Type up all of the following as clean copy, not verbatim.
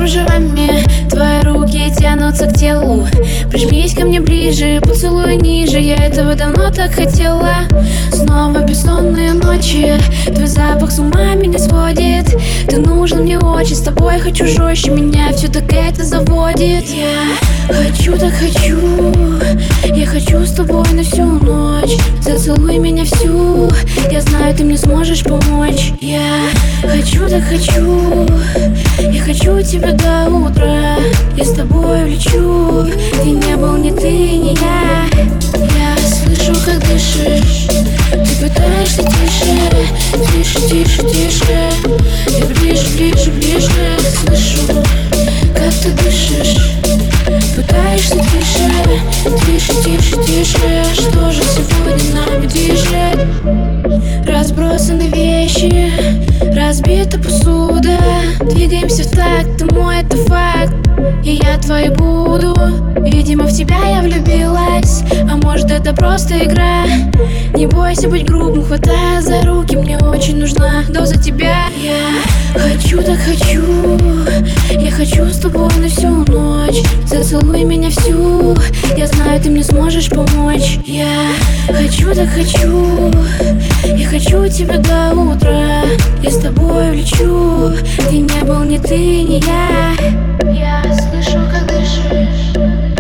кружевами. Твои руки тянутся к телу. Прижмись ко мне ближе, поцелуй ниже. Я этого давно так хотела. Снова бессонные ночи. Твой запах с ума меня сводит. Ты нужен мне очень, с тобой хочу жестче. Меня все так это заводит. Я хочу, так хочу. Я хочу с тобой на всю ночь. Зацелуй меня всю. Я знаю, ты мне сможешь помочь. Я хочу, так хочу. Я хочу тебя до утра. Я с тобой улечу. Ты не был ни ты, ни я. Я слышу, как дышишь. Ты пытаешься тише. Тише, тише, тише. Я ближе, ближе, ближе. Слышу, как ты дышишь. Пытаешься тише. Тише, тише, тише. Что же сегодня нами движет? Разбросаны вещи, разбита посуда. Двигаемся в такт, ты мой, это факт. И я твой буду. Видимо, в тебя я влюбилась. А может, это просто игра. Не бойся быть грубым, хватая за руки. Мне очень нужна доза тебя. Я хочу, так хочу. Я хочу с тобой на всю ночь. Зацелуй меня всю. Я знаю, ты мне сможешь помочь. Я хочу, так хочу. Я хочу тебя до утра. Я с тобой улечу. Ты не был ни ты, ни я. Я слышу, как дышишь.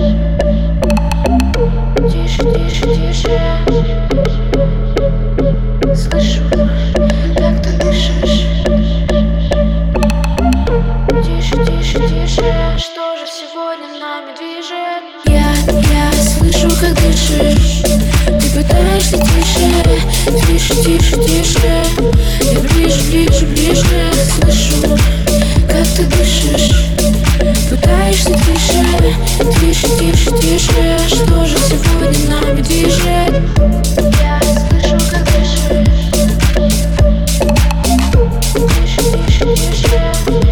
Тише, тише, тише. Слышу, как ты дышишь. Тише, тише, тише. Что же сегодня нами движет? Я слышу, как дышишь. Ты пытаешься тише. Тише, тише, тише. Я ближе, ближе, ближе. Слышу, как ты дышишь. Пытаешься тише. Тише, тише, тише. Что же сегодня нами движет? Я слышу, как дышишь. Тише, тише, тише.